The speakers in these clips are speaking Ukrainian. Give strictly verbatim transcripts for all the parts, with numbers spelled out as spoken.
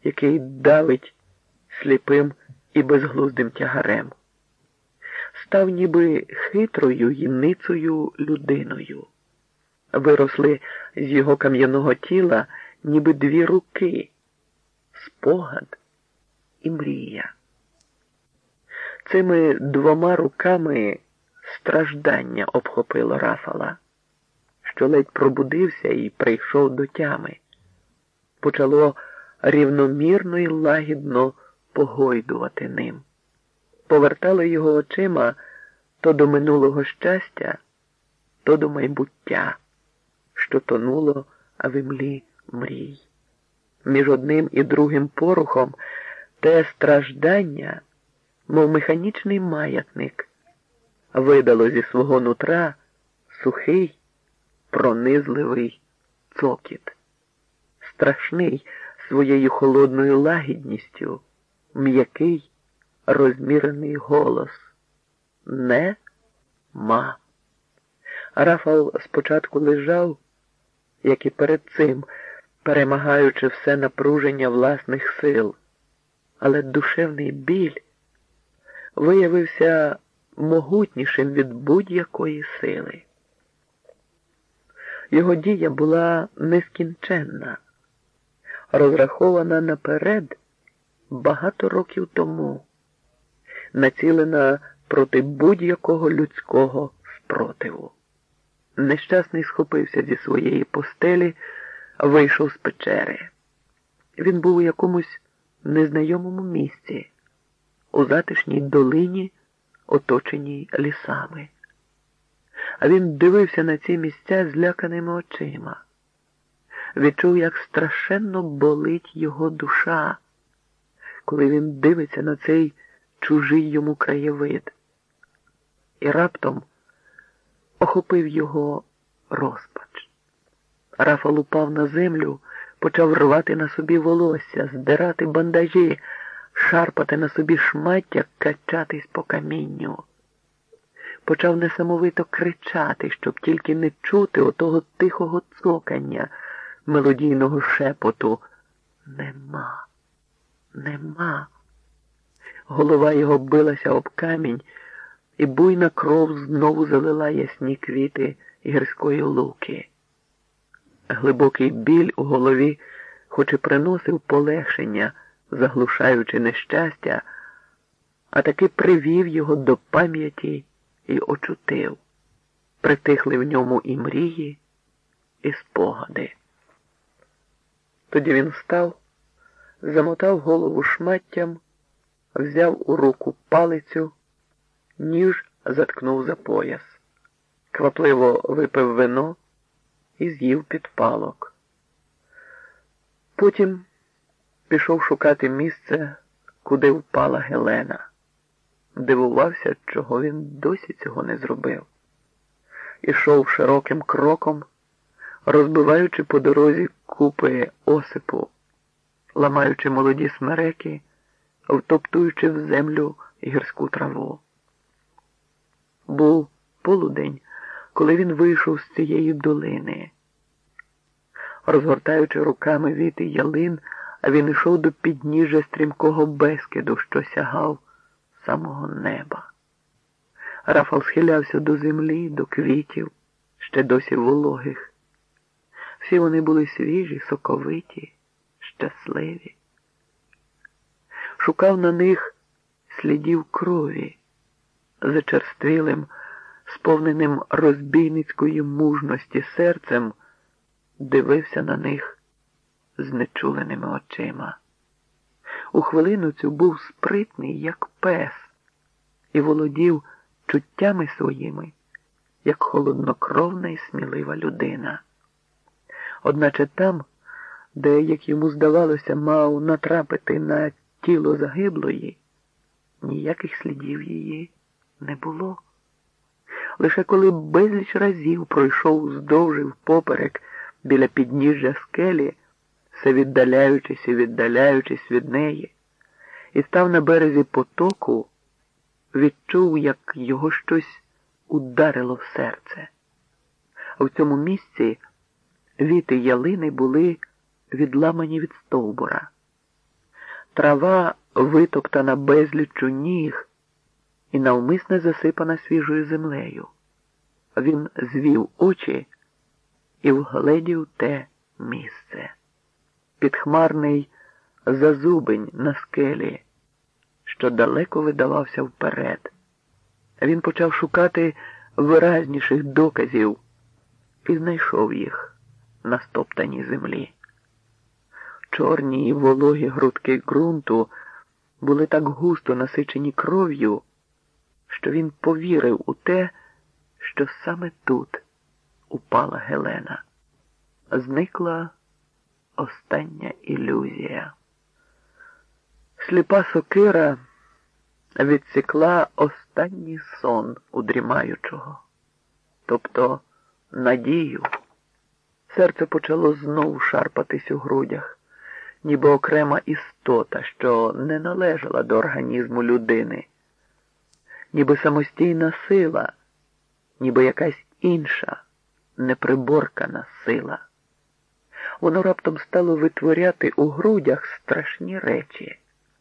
який давить сліпим і безглуздим тягарем. Став ніби хитрою й ницею людиною. Виросли з його кам'яного тіла ніби дві руки – спогад і мрія. Цими двома руками страждання обхопило Рафала, що ледь пробудився і прийшов до тями. Почало рівномірно і лагідно погойдувати ним. Повертало його очима то до минулого щастя, то до майбуття, що тонуло в імлі мрій. Між одним і другим порухом те страждання, мов механічний маятник, видало зі свого нутра сухий, пронизливий цокіт. Страшний своєю холодною лагідністю, м'який, розмірений голос. Не-ма. Рафал спочатку лежав, як і перед цим, перемагаючи все напруження власних сил, але душевний біль виявився могутнішим від будь-якої сили. Його дія була нескінченна, розрахована наперед багато років тому, націлена проти будь-якого людського спротиву. Нещасний схопився зі своєї постелі, вийшов з печери. Він був у якомусь незнайомому місці, у затишній долині, оточеній лісами. А він дивився на ці місця зляканими очима. Відчув, як страшенно болить його душа, коли він дивиться на цей чужий йому краєвид. І раптом охопив його розпач. Рафал упав на землю, почав рвати на собі волосся, здирати бандажі, шарпати на собі шмаття, качатись по камінню. Почав несамовито кричати, щоб тільки не чути отого тихого цокання, мелодійного шепоту. Нема, нема. Голова його билася об камінь, і буйна кров знову залила ясні квіти гірської луки. Глибокий біль у голові хоч і приносив полегшення, заглушаючи нещастя, а таки привів його до пам'яті і очутив. Притихли в ньому і мрії, і спогади. Тоді він встав, замотав голову шматтям, взяв у руку палицю, ніж заткнув за пояс. Квапливо випив вино і з'їв підпалок. Потім пішов шукати місце, куди впала Гелена. Дивувався, чого він досі цього не зробив. Ішов широким кроком, розбиваючи по дорозі купи осипу, ламаючи молоді смереки, втоптуючи в землю гірську траву. Був полудень, коли він вийшов з цієї долини. Розгортаючи руками віти ялин, він йшов до підніжжя стрімкого безкиду, що сягав самого неба. Рафал схилявся до землі, до квітів, ще досі вологих. Всі вони були свіжі, соковиті, щасливі. Шукав на них слідів крові, зачерствілим, сповненим розбійницької мужності серцем, дивився на них знечуленими очима. У хвилину цю був спритний, як пес, і володів чуттями своїми, як холоднокровна і смілива людина. Одначе там, де, як йому здавалося, мав натрапити на тіло загиблої, ніяких слідів її не було. Лише коли безліч разів пройшов уздовж і впоперек біля підніжжя скелі, все віддаляючись і віддаляючись від неї, і став на березі потоку, відчув, як його щось ударило в серце. А в цьому місці віти ялини були відламані від стовбура. Трава витоптана безліччю ніг і навмисне засипана свіжою землею. Він звів очі і вгледів те місце. Підхмарний зазубень на скелі, що далеко видавався вперед. Він почав шукати виразніших доказів і знайшов їх на стоптаній землі. Чорні й вологі грудки ґрунту були так густо насичені кров'ю, що він повірив у те, що саме тут упала Гелена. Зникла остання ілюзія. Сліпа сокира відсікла останній сон у дрімаючого, тобто надію. Серце почало знову шарпатись у грудях, ніби окрема істота, що не належала до організму людини, ніби самостійна сила, ніби якась інша, неприборкана сила. Воно раптом стало витворяти у грудях страшні речі,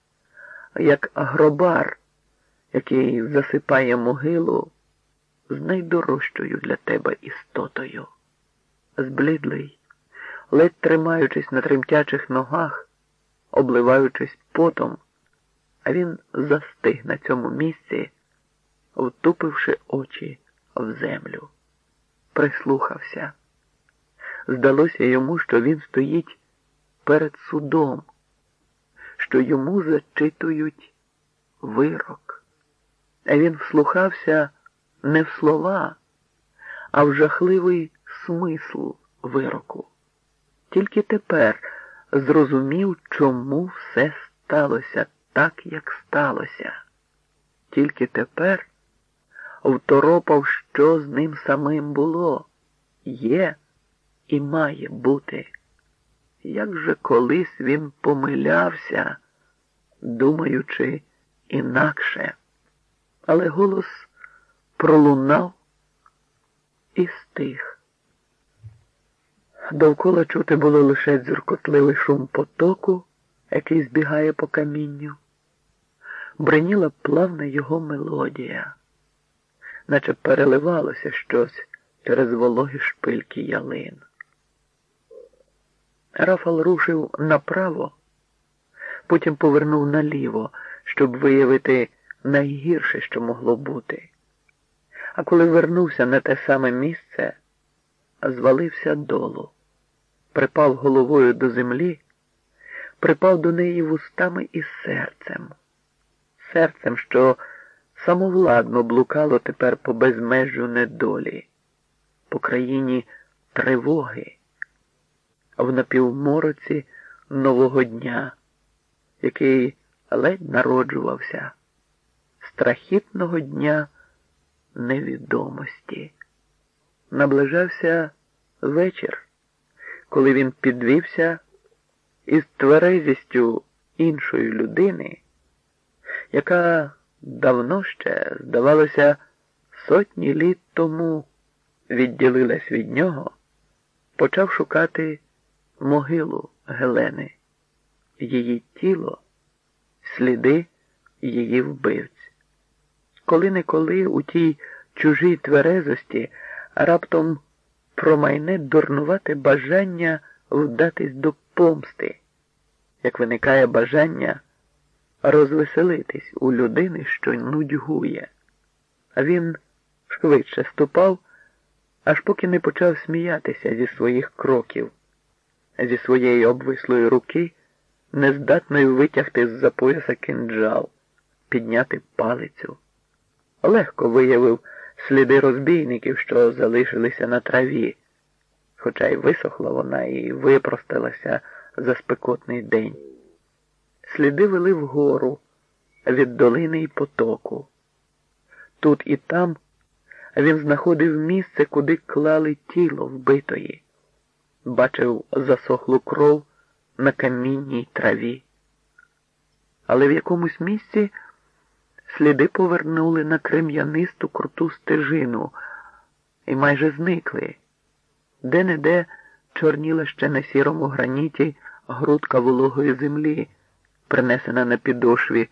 як гробар, який засипає могилу з найдорожчою для тебе істотою. Зблідлий, ледь тримаючись на тремтячих ногах, обливаючись потом, а він застиг на цьому місці, втупивши очі в землю. Прислухався. Здалося йому, що він стоїть перед судом, що йому зачитують вирок. А він вслухався не в слова, а в жахливий смисл вироку. Тільки тепер зрозумів, чому все сталося так, як сталося. Тільки тепер второпав, що з ним самим було, є і має бути. Як же колись він помилявся, думаючи інакше. Але голос пролунав і стих. Довкола чути було лише дзюркотливий шум потоку, який збігає по камінню. Бреніла плавна його мелодія, наче переливалося щось через вологі шпильки ялин. Рафал рушив направо, потім повернув наліво, щоб виявити найгірше, що могло бути. А коли вернувся на те саме місце, звалився долу, припав головою до землі, припав до неї вустами і серцем. Серцем, що самовладно блукало тепер по безмежжю недолі, по країні тривоги, в напівмороці нового дня, який ледь народжувався, страхітного дня невідомості. Наближався вечір, коли він підвівся із тверезістю іншої людини, яка давно ще, здавалося, сотні літ тому відділилась від нього, почав шукати могилу Гелени, її тіло, сліди її вбивць. Коли-неколи у тій чужій тверезості раптом промайне дурнувате бажання вдатись до помсти, як виникає бажання розвеселитись у людини, що нудьгує. А він швидше ступав, аж поки не почав сміятися зі своїх кроків, зі своєї обвислої руки, нездатною витягти з-за пояса кинджал, підняти палицю. Легко виявив сліди розбійників, що залишилися на траві, хоча й висохла вона і випросталася за спекотний день. Сліди вели вгору, від долини й потоку. Тут і там він знаходив місце, куди клали тіло вбитої. Бачив засохлу кров на камінній траві. Але в якомусь місці сліди повернули на крем'янисту круту стежину і майже зникли. Де-не-де чорніла ще на сірому граніті грудка вологої землі, принесена на підошві